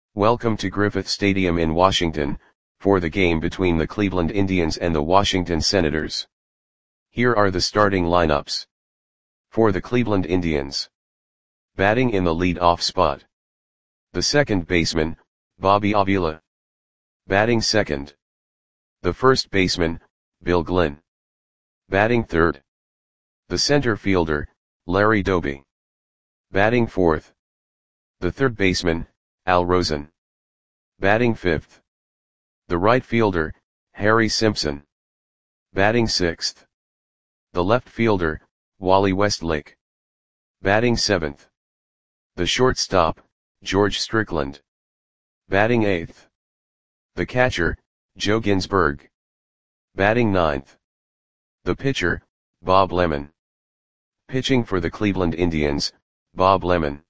Welcome to Griffith Stadium in Washington, for the game between the Cleveland Indians and the Washington Senators. Here are the starting lineups. For the Cleveland Indians. Batting in the lead-off spot. The second baseman, Bobby Avila. Batting second. The first baseman, Bill Glynn. Batting third. The center fielder, Larry Doby. Batting fourth. The third baseman, Al Rosen. Batting fifth. The right fielder, Harry Simpson. Batting sixth. The left fielder, Wally Westlake. Batting seventh. The shortstop, George Strickland. Batting eighth. The catcher, Joe Ginsberg. Batting ninth. The pitcher, Bob Lemon. Pitching for the Cleveland Indians, Bob Lemon.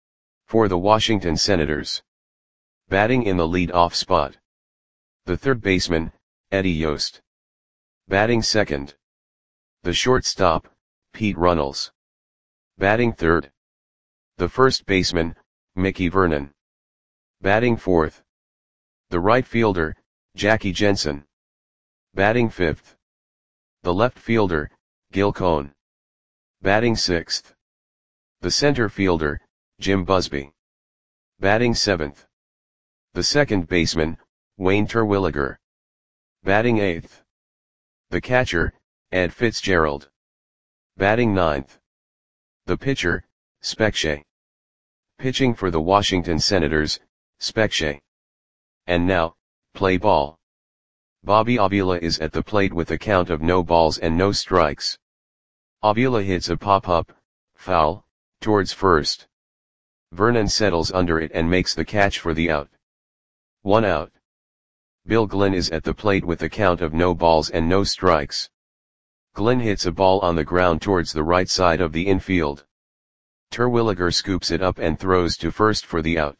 For the Washington Senators. Batting in the lead-off spot. The third baseman, Eddie Yost. Batting second. The shortstop, Pete Runnels. Batting third. The first baseman, Mickey Vernon. Batting fourth. The right fielder, Jackie Jensen. Batting fifth. The left fielder, Gil Cohn. Batting sixth. The center fielder, Jim Busby. Batting seventh. The second baseman, Wayne Terwilliger. Batting eighth. The catcher, Ed Fitzgerald. Batting ninth. The pitcher, Spec Shea. Pitching for the Washington Senators, Spec Shea. And now, play ball. Bobby Avila is at the plate with a count of no balls and no strikes. Avila hits a pop-up, foul, towards first. Vernon settles under it and makes the catch for the out. 1 out. Bill Glynn is at the plate with a count of no balls and no strikes. Glynn hits a ball on the ground towards the right side of the infield. Terwilliger scoops it up and throws to first for the out.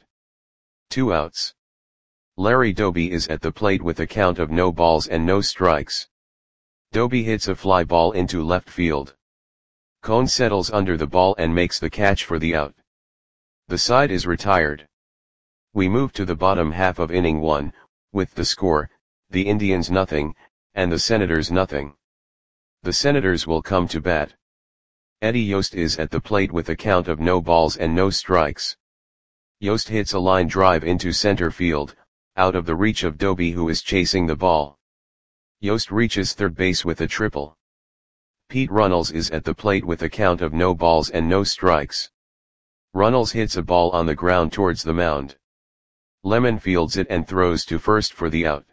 2 outs. Larry Doby is at the plate with a count of no balls and no strikes. Doby hits a fly ball into left field. Cohn settles under the ball and makes the catch for the out. The side is retired. We move to the bottom half of inning 1, with the score, the Indians nothing, and the Senators nothing. The Senators will come to bat. Eddie Yost is at the plate with a count of no balls and no strikes. Yost hits a line drive into center field, out of the reach of Doby, who is chasing the ball. Yost reaches third base with a triple. Pete Runnels is at the plate with a count of no balls and no strikes. Runnels hits a ball on the ground towards the mound. Lemon fields it and throws to first for the out.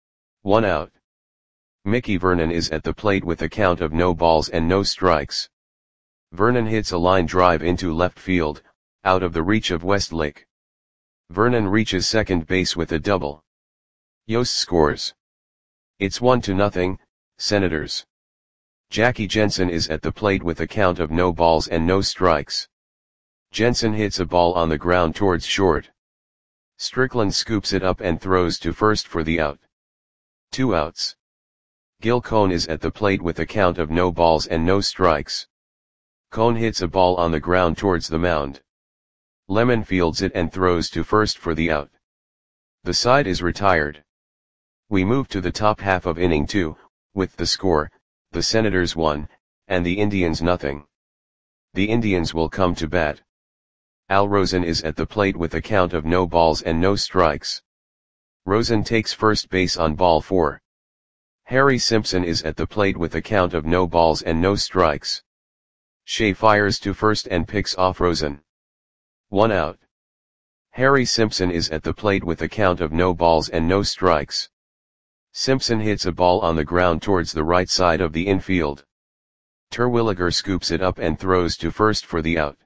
1 out. Mickey Vernon is at the plate with a count of no balls and no strikes. Vernon hits a line drive into left field, out of the reach of Westlake. Vernon reaches second base with a double. Yost scores. It's 1-0, Senators. Jackie Jensen is at the plate with a count of no balls and no strikes. Jensen hits a ball on the ground towards short. Strickland scoops it up and throws to first for the out. 2 outs. Gil Cohn is at the plate with a count of no balls and no strikes. Cohn hits a ball on the ground towards the mound. Lemon fields it and throws to first for the out. The side is retired. We move to the top half of inning 2, with the score, the Senators 1, and the Indians nothing. The Indians will come to bat. Al Rosen is at the plate with a count of no balls and no strikes. Rosen takes first base on ball 4. Harry Simpson is at the plate with a count of no balls and no strikes. Shea fires to first and picks off Rosen. 1 out. Harry Simpson is at the plate with a count of no balls and no strikes. Simpson hits a ball on the ground towards the right side of the infield. Terwilliger scoops it up and throws to first for the out.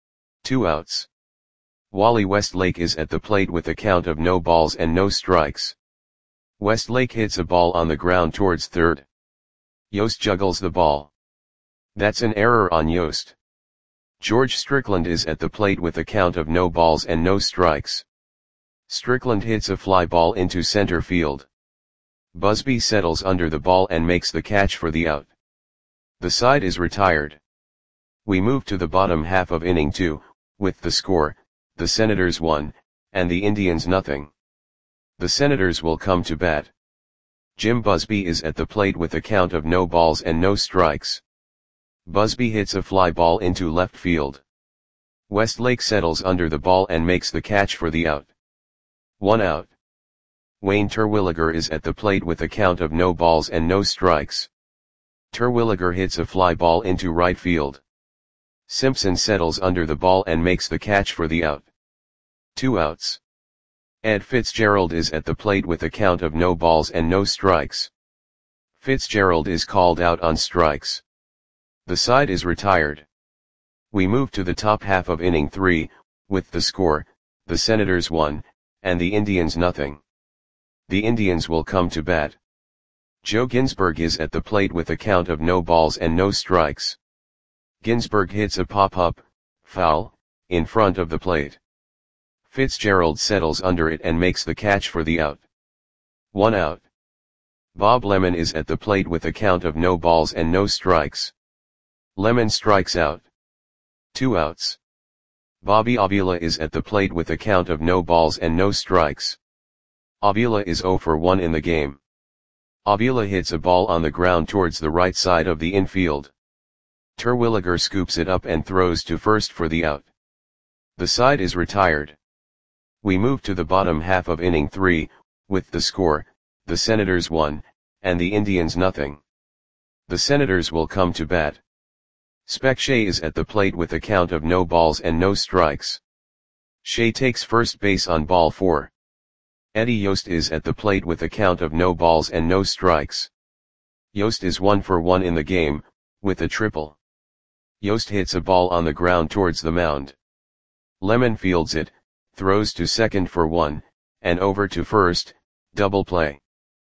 2 outs. Wally Westlake is at the plate with a count of no balls and no strikes. Westlake hits a ball on the ground towards third. Yost juggles the ball. That's an error on Yost. George Strickland is at the plate with a count of no balls and no strikes. Strickland hits a fly ball into center field. Busby settles under the ball and makes the catch for the out. The side is retired. We move to the bottom half of inning 2, with the score, the Senators 1, and the Indians nothing. The Senators will come to bat. Jim Busby is at the plate with a count of no balls and no strikes. Busby hits a fly ball into left field. Westlake settles under the ball and makes the catch for the out. 1 out. Wayne Terwilliger is at the plate with a count of no balls and no strikes. Terwilliger hits a fly ball into right field. Simpson settles under the ball and makes the catch for the out. 2 outs. Ed Fitzgerald is at the plate with a count of no balls and no strikes. Fitzgerald is called out on strikes. The side is retired. We move to the top half of inning 3, with the score, the Senators 1, and the Indians nothing. The Indians will come to bat. Joe Ginsberg is at the plate with a count of no balls and no strikes. Ginsberg hits a pop-up, foul, in front of the plate. Fitzgerald settles under it and makes the catch for the out. 1 out. Bob Lemon is at the plate with a count of no balls and no strikes. Lemon strikes out. 2 outs. Bobby Avila is at the plate with a count of no balls and no strikes. Avila is 0 for 1 in the game. Avila hits a ball on the ground towards the right side of the infield. Terwilliger scoops it up and throws to first for the out. The side is retired. We move to the bottom half of inning 3, with the score, the Senators 1, and the Indians nothing. The Senators will come to bat. Spec Shea is at the plate with a count of no balls and no strikes. Shea takes first base on ball 4. Eddie Yost is at the plate with a count of no balls and no strikes. Yost is 1 for 1 in the game, with a triple. Yost hits a ball on the ground towards the mound. Lemon fields it, throws to second for 1, and over to first, double play.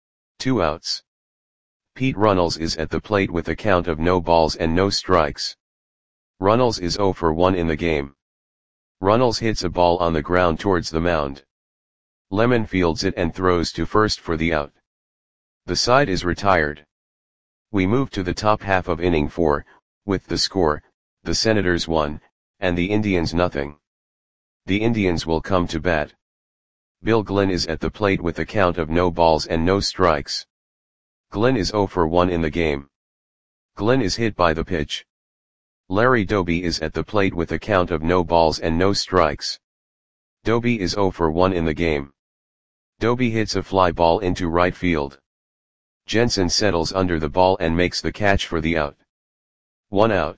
2 outs. Pete Runnels is at the plate with a count of no balls and no strikes. Runnels is 0 for 1 in the game. Runnels hits a ball on the ground towards the mound. Lemon fields it and throws to first for the out. The side is retired. We move to the top half of inning 4, with the score, the Senators 1, and the Indians nothing. The Indians will come to bat. Bill Glenn is at the plate with a count of no balls and no strikes. Glenn is 0 for 1 in the game. Glenn is hit by the pitch. Larry Doby is at the plate with a count of no balls and no strikes. Doby is 0 for 1 in the game. Doby hits a fly ball into right field. Jensen settles under the ball and makes the catch for the out. 1 out.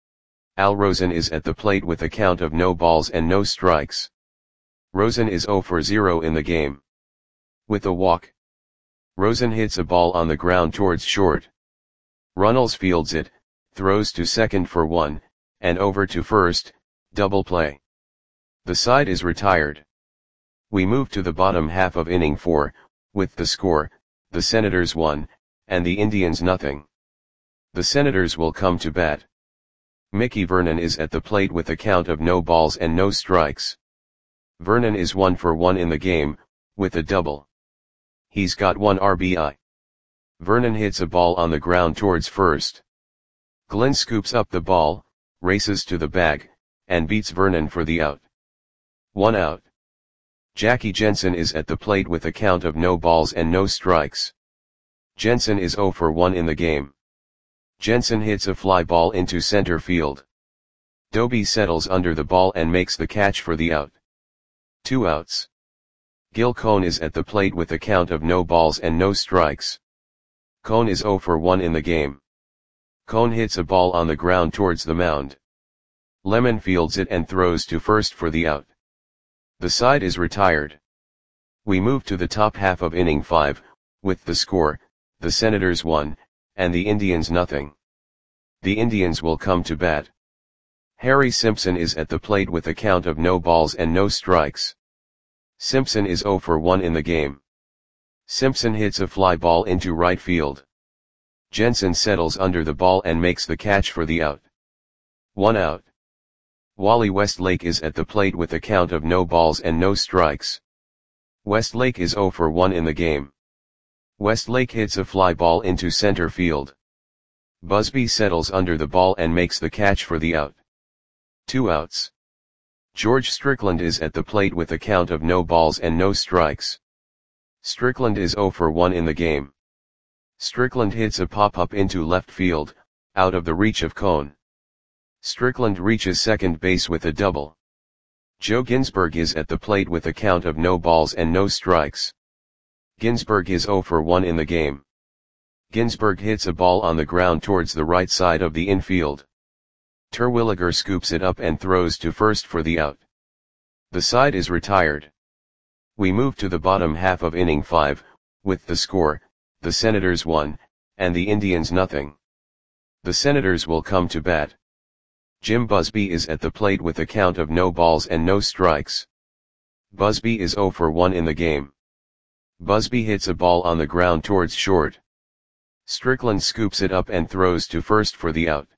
Al Rosen is at the plate with a count of no balls and no strikes. Rosen is 0 for 0 in the game. With a walk. Rosen hits a ball on the ground towards short. Runnels fields it, throws to second for 1, and over to first, double play. The side is retired. We move to the bottom half of inning 4, with the score, the Senators 1, and the Indians nothing. The Senators will come to bat. Mickey Vernon is at the plate with a count of no balls and no strikes. Vernon is 1 for 1 in the game, with a double. He's got 1 RBI. Vernon hits a ball on the ground towards first. Glenn scoops up the ball, races to the bag, and beats Vernon for the out. 1 out. Jackie Jensen is at the plate with a count of no balls and no strikes. Jensen is 0 for 1 in the game. Jensen hits a fly ball into center field. Doby settles under the ball and makes the catch for the out. 2 outs. Gil Cohn is at the plate with a count of no balls and no strikes. Cohn is 0 for 1 in the game. Cohn hits a ball on the ground towards the mound. Lemon fields it and throws to first for the out. The side is retired. We move to the top half of inning 5, with the score, the Senators 1, and the Indians nothing. The Indians will come to bat. Harry Simpson is at the plate with a count of no balls and no strikes. Simpson is 0 for 1 in the game. Simpson hits a fly ball into right field. Jensen settles under the ball and makes the catch for the out. 1 out. Wally Westlake is at the plate with a count of no balls and no strikes. Westlake is 0 for 1 in the game. Westlake hits a fly ball into center field. Busby settles under the ball and makes the catch for the out. 2 outs. George Strickland is at the plate with a count of no balls and no strikes. Strickland is 0 for 1 in the game. Strickland hits a pop-up into left field, out of the reach of Cone. Strickland reaches second base with a double. Joe Ginsberg is at the plate with a count of no balls and no strikes. Ginsberg is 0 for 1 in the game. Ginsberg hits a ball on the ground towards the right side of the infield. Terwilliger scoops it up and throws to first for the out. The side is retired. We move to the bottom half of inning 5, with the score, the Senators 1, and the Indians nothing. The Senators will come to bat. Jim Busby is at the plate with a count of no balls and no strikes. Busby is 0 for 1 in the game. Busby hits a ball on the ground towards short. Strickland scoops it up and throws to first for the out.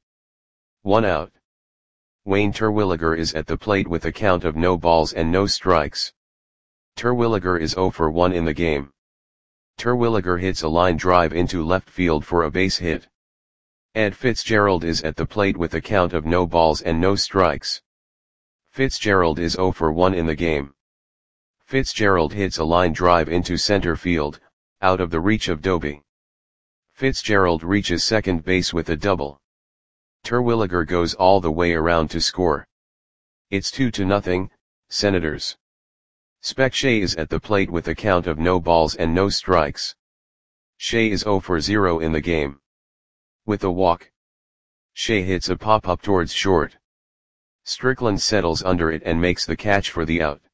1 out. Wayne Terwilliger is at the plate with a count of no balls and no strikes. Terwilliger is 0 for 1 in the game. Terwilliger hits a line drive into left field for a base hit. Ed Fitzgerald is at the plate with a count of no balls and no strikes. Fitzgerald is 0 for 1 in the game. Fitzgerald hits a line drive into center field, out of the reach of Doby. Fitzgerald reaches second base with a double. Terwilliger goes all the way around to score. It's 2-0, Senators. Spec Shea is at the plate with a count of no balls and no strikes. Shea is 0 for 0 in the game. With a walk, Shea hits a pop-up towards short. Strickland settles under it and makes the catch for the out.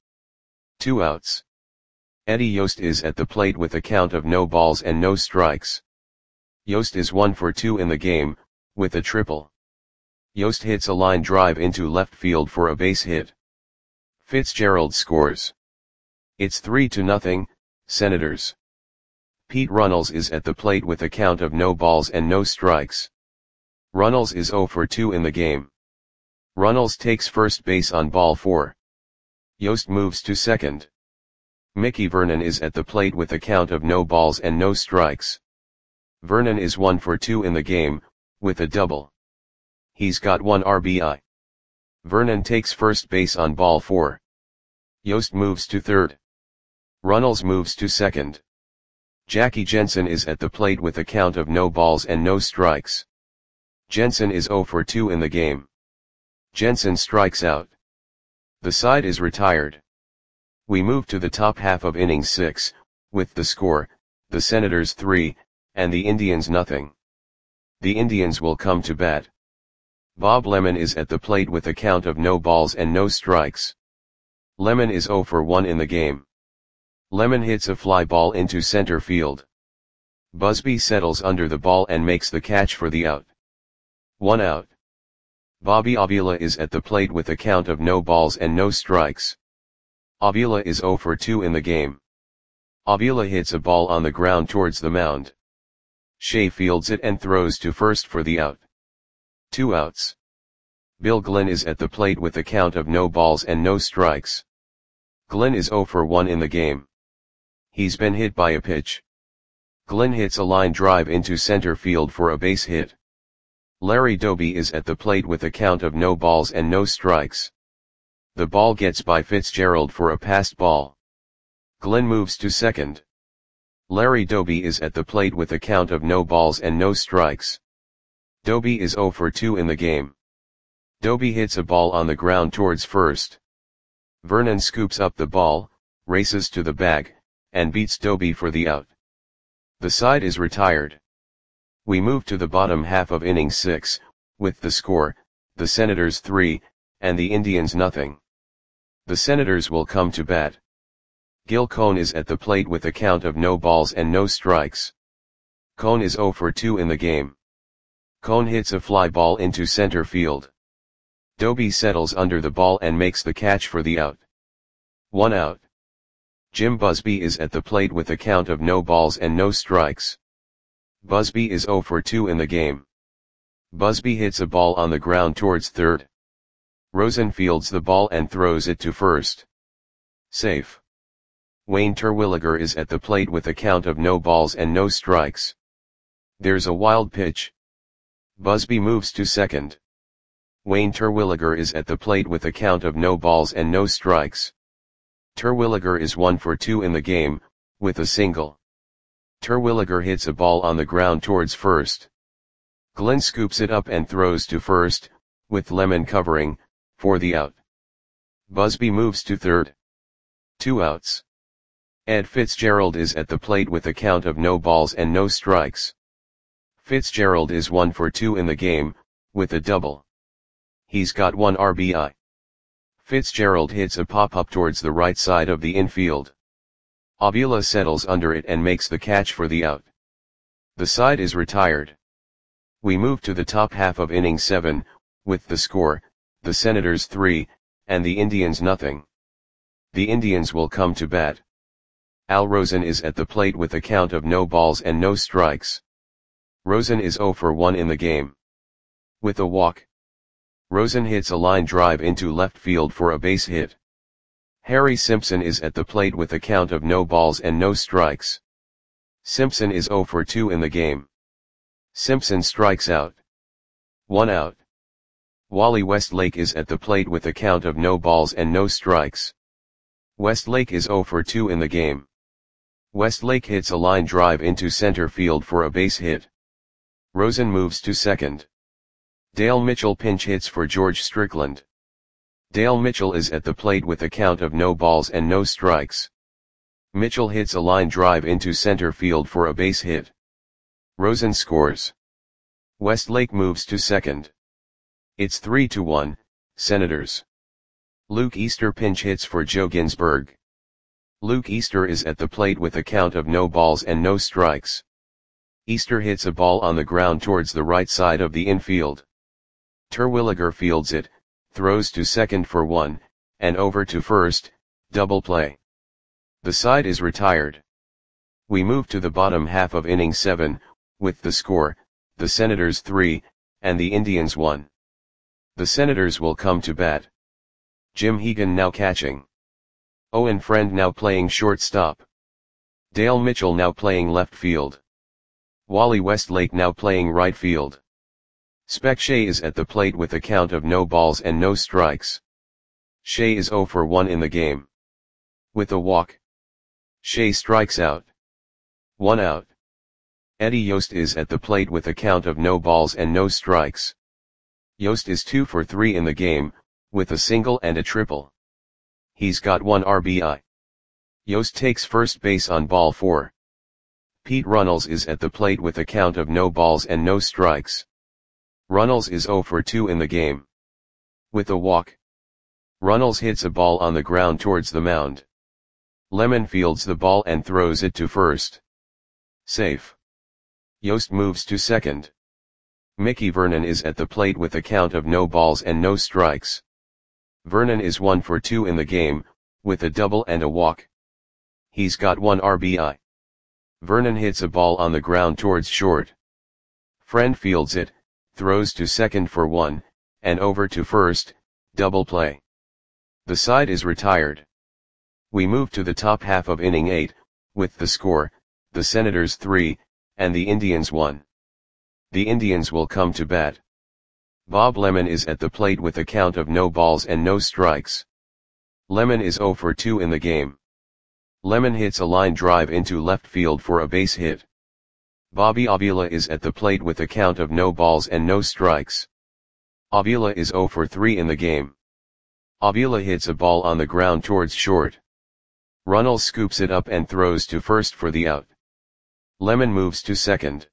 2 outs. Eddie Yost is at the plate with a count of no balls and no strikes. Yost is 1 for 2 in the game, with a triple. Yost hits a line drive into left field for a base hit. Fitzgerald scores. It's 3-0, Senators. Pete Runnels is at the plate with a count of no balls and no strikes. Runnels is 0 for 2 in the game. Runnels takes first base on ball 4. Yost moves to second. Mickey Vernon is at the plate with a count of no balls and no strikes. Vernon is 1 for 2 in the game, with a double. He's got 1 RBI. Vernon takes first base on ball 4. Yost moves to third. Runnels moves to second. Jackie Jensen is at the plate with a count of no balls and no strikes. Jensen is 0 for 2 in the game. Jensen strikes out. The side is retired. We move to the top half of inning 6, with the score, the Senators 3, and the Indians nothing. The Indians will come to bat. Bob Lemon is at the plate with a count of no balls and no strikes. Lemon is 0 for 1 in the game. Lemon hits a fly ball into center field. Busby settles under the ball and makes the catch for the out. 1 out. Bobby Avila is at the plate with a count of no balls and no strikes. Avila is 0 for 2 in the game. Avila hits a ball on the ground towards the mound. Shea fields it and throws to first for the out. 2 outs. Bill Glenn is at the plate with a count of no balls and no strikes. Glenn is 0 for 1 in the game. He's been hit by a pitch. Glenn hits a line drive into center field for a base hit. Larry Doby is at the plate with a count of no balls and no strikes. The ball gets by Fitzgerald for a passed ball. Glenn moves to second. Larry Doby is at the plate with a count of no balls and no strikes. Doby is 0 for 2 in the game. Doby hits a ball on the ground towards first. Vernon scoops up the ball, races to the bag, and beats Doby for the out. The side is retired. We move to the bottom half of inning 6, with the score, the Senators 3, and the Indians nothing. The Senators will come to bat. Gil Cone is at the plate with a count of no balls and no strikes. Cone is 0 for 2 in the game. Cone hits a fly ball into center field. Doby settles under the ball and makes the catch for the out. 1 out. Jim Busby is at the plate with a count of no balls and no strikes. Busby is 0 for 2 in the game. Busby hits a ball on the ground towards third. Rosen fields the ball and throws it to first. Safe. Wayne Terwilliger is at the plate with a count of no balls and no strikes. There's a wild pitch. Busby moves to second. Wayne Terwilliger is at the plate with a count of no balls and no strikes. Terwilliger is 1 for 2 in the game, with a single. Terwilliger hits a ball on the ground towards first. Glenn scoops it up and throws to first, with Lemon covering, for the out. Busby moves to third. 2 outs. Ed Fitzgerald is at the plate with a count of no balls and no strikes. Fitzgerald is 1 for 2 in the game, with a double. He's got 1 RBI. Fitzgerald hits a pop-up towards the right side of the infield. Avila settles under it and makes the catch for the out. The side is retired. We move to the top half of inning 7, with the score, the Senators 3, and the Indians nothing. The Indians will come to bat. Al Rosen is at the plate with a count of no balls and no strikes. Rosen is 0 for 1 in the game. With a walk. Rosen hits a line drive into left field for a base hit. Harry Simpson is at the plate with a count of no balls and no strikes. Simpson is 0 for 2 in the game. Simpson strikes out. 1 out. Wally Westlake is at the plate with a count of no balls and no strikes. Westlake is 0 for 2 in the game. Westlake hits a line drive into center field for a base hit. Rosen moves to second. Dale Mitchell pinch hits for George Strickland. Dale Mitchell is at the plate with a count of no balls and no strikes. Mitchell hits a line drive into center field for a base hit. Rosen scores. Westlake moves to second. It's 3-1, Senators. Luke Easter pinch hits for Joe Ginsberg. Luke Easter is at the plate with a count of no balls and no strikes. Easter hits a ball on the ground towards the right side of the infield. Terwilliger fields it, throws to second for 1, and over to first, double play. The side is retired. We move to the bottom half of inning 7, with the score, the Senators 3, and the Indians 1. The Senators will come to bat. Jim Hegan now catching. Owen Friend now playing shortstop. Dale Mitchell now playing left field. Wally Westlake now playing right field. Spec Shea is at the plate with a count of no balls and no strikes. Shea is 0 for 1 in the game. With a walk. Shea strikes out. 1 out. Eddie Yost is at the plate with a count of no balls and no strikes. Yost is 2 for 3 in the game, with a single and a triple. He's got 1 RBI. Yost takes first base on ball 4. Pete Runnels is at the plate with a count of no balls and no strikes. Runnels is 0 for 2 in the game. With a walk. Runnels hits a ball on the ground towards the mound. Lemon fields the ball and throws it to first. Safe. Yost moves to second. Mickey Vernon is at the plate with a count of no balls and no strikes. Vernon is 1 for 2 in the game, with a double and a walk. He's got 1 RBI. Vernon hits a ball on the ground towards short. Friend fields it, throws to second for 1, and over to first, double play. The side is retired. We move to the top half of inning 8, with the score, the Senators 3, and the Indians 1. The Indians will come to bat. Bob Lemon is at the plate with a count of no balls and no strikes. Lemon is 0 for 2 in the game. Lemon hits a line drive into left field for a base hit. Bobby Avila is at the plate with a count of no balls and no strikes. Avila is 0 for 3 in the game. Avila hits a ball on the ground towards short. Runnels scoops it up and throws to first for the out. Lemon moves to second.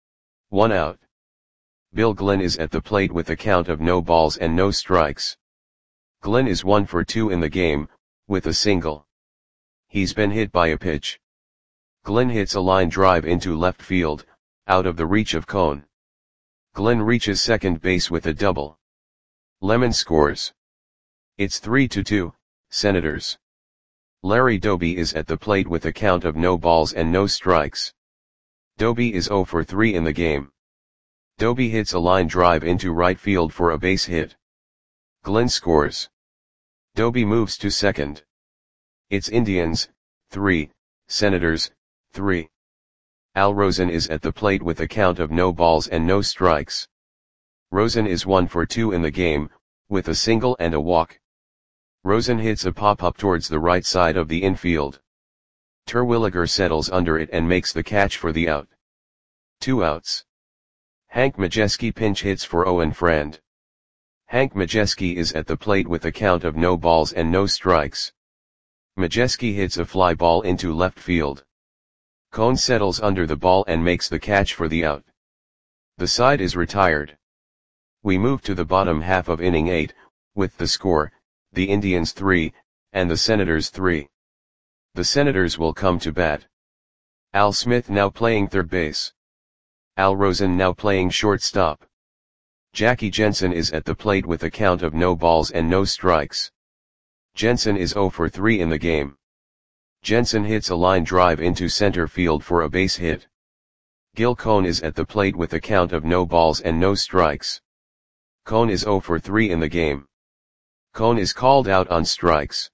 1 out. Bill Glenn is at the plate with a count of no balls and no strikes. Glenn is 1 for 2 in the game, with a single. He's been hit by a pitch. Glenn hits a line drive into left field, out of the reach of Cone. Glenn reaches second base with a double. Lemon scores. It's 3-2, Senators. Larry Doby is at the plate with a count of no balls and no strikes. Doby is 0 for 3 in the game. Doby hits a line drive into right field for a base hit. Glenn scores. Doby moves to second. It's Indians, 3, Senators, 3. Al Rosen is at the plate with a count of no balls and no strikes. Rosen is 1 for 2 in the game, with a single and a walk. Rosen hits a pop-up towards the right side of the infield. Terwilliger settles under it and makes the catch for the out. 2 outs. Hank Majeski pinch hits for Owen Friend. Hank Majeski is at the plate with a count of no balls and no strikes. Majeski hits a fly ball into left field. Cone settles under the ball and makes the catch for the out. The side is retired. We move to the bottom half of inning 8, with the score, the Indians 3, and the Senators 3. The Senators will come to bat. Al Smith now playing third base. Al Rosen now playing shortstop. Jackie Jensen is at the plate with a count of no balls and no strikes. Jensen is 0 for 3 in the game. Jensen hits a line drive into center field for a base hit. Gil Cone is at the plate with a count of no balls and no strikes. Cone is 0 for 3 in the game. Cone is called out on strikes.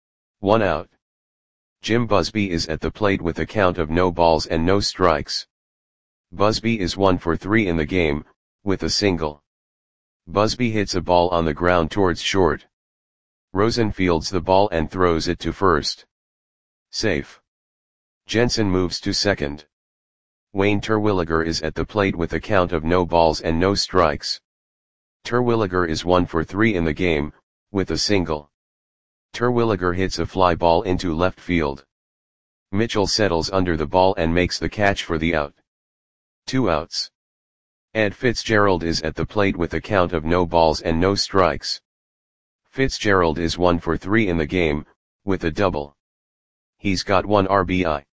1 out. Jim Busby is at the plate with a count of no balls and no strikes. Busby is 1 for 3 in the game, with a single. Busby hits a ball on the ground towards short. Rosen fields the ball and throws it to first. Safe. Jensen moves to second. Wayne Terwilliger is at the plate with a count of no balls and no strikes. Terwilliger is 1 for 3 in the game, with a single. Terwilliger hits a fly ball into left field. Mitchell settles under the ball and makes the catch for the out. 2 outs. Ed Fitzgerald is at the plate with a count of no balls and no strikes. Fitzgerald is 1 for 3 in the game, with a double. He's got 1 RBI.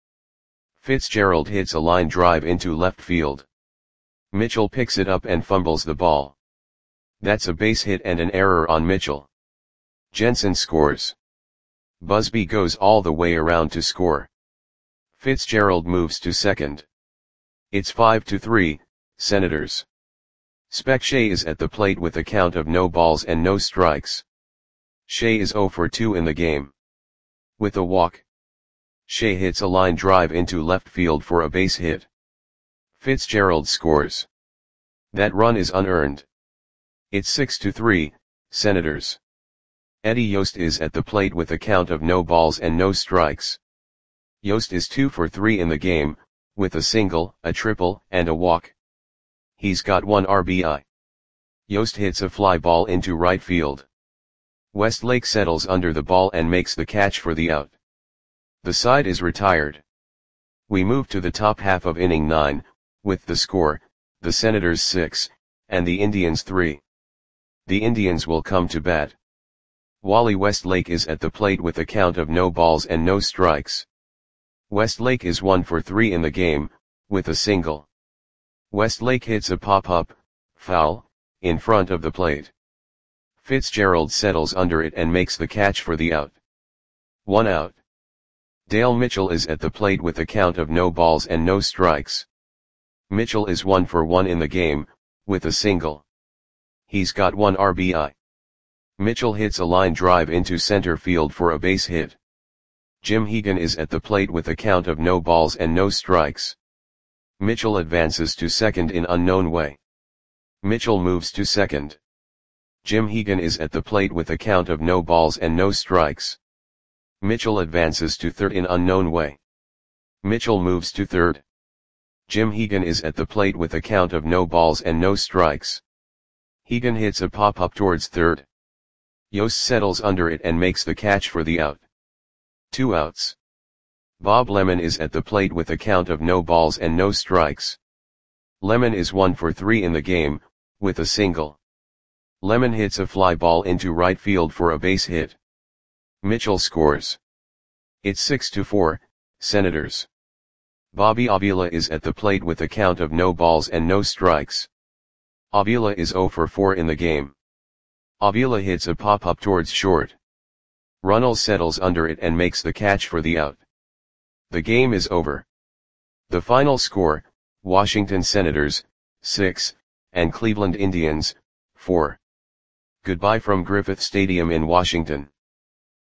Fitzgerald hits a line drive into left field. Mitchell picks it up and fumbles the ball. That's a base hit and an error on Mitchell. Jensen scores. Busby goes all the way around to score. Fitzgerald moves to second. It's 5-3, Senators. Spec Shea is at the plate with a count of no balls and no strikes. Shea is 0 for 2 in the game. With a walk. Shea hits a line drive into left field for a base hit. Fitzgerald scores. That run is unearned. It's 6-3, Senators. Eddie Yost is at the plate with a count of no balls and no strikes. Yost is 2 for 3 in the game, with a single, a triple, and a walk. He's got 1 RBI. Yost hits a fly ball into right field. Westlake settles under the ball and makes the catch for the out. The side is retired. We move to the top half of inning 9, with the score, the Senators 6, and the Indians 3. The Indians will come to bat. Wally Westlake is at the plate with a count of no balls and no strikes. Westlake is 1 for 3 in the game, with a single. Westlake hits a pop-up, foul, in front of the plate. Fitzgerald settles under it and makes the catch for the out. 1 out. Dale Mitchell is at the plate with a count of no balls and no strikes. Mitchell is 1 for 1 in the game, with a single. He's got 1 RBI. Mitchell hits a line drive into center field for a base hit. Jim Hegan is at the plate with a count of no balls and no strikes. Mitchell advances to second in unknown way. Mitchell moves to second. Jim Hegan is at the plate with a count of no balls and no strikes. Mitchell advances to third in unknown way. Mitchell moves to third. Jim Hegan is at the plate with a count of no balls and no strikes. Hegan hits a pop-up towards third. Yost settles under it and makes the catch for the out. 2 outs. Bob Lemon is at the plate with a count of no balls and no strikes. Lemon is 1 for 3 in the game, with a single. Lemon hits a fly ball into right field for a base hit. Mitchell scores. It's 6-4, Senators. Bobby Avila is at the plate with a count of no balls and no strikes. Avila is 0 for 4 in the game. Avila hits a pop-up towards short. Runnels settles under it and makes the catch for the out. The game is over. The final score, Washington Senators, 6, and Cleveland Indians, 4. Goodbye from Griffith Stadium in Washington.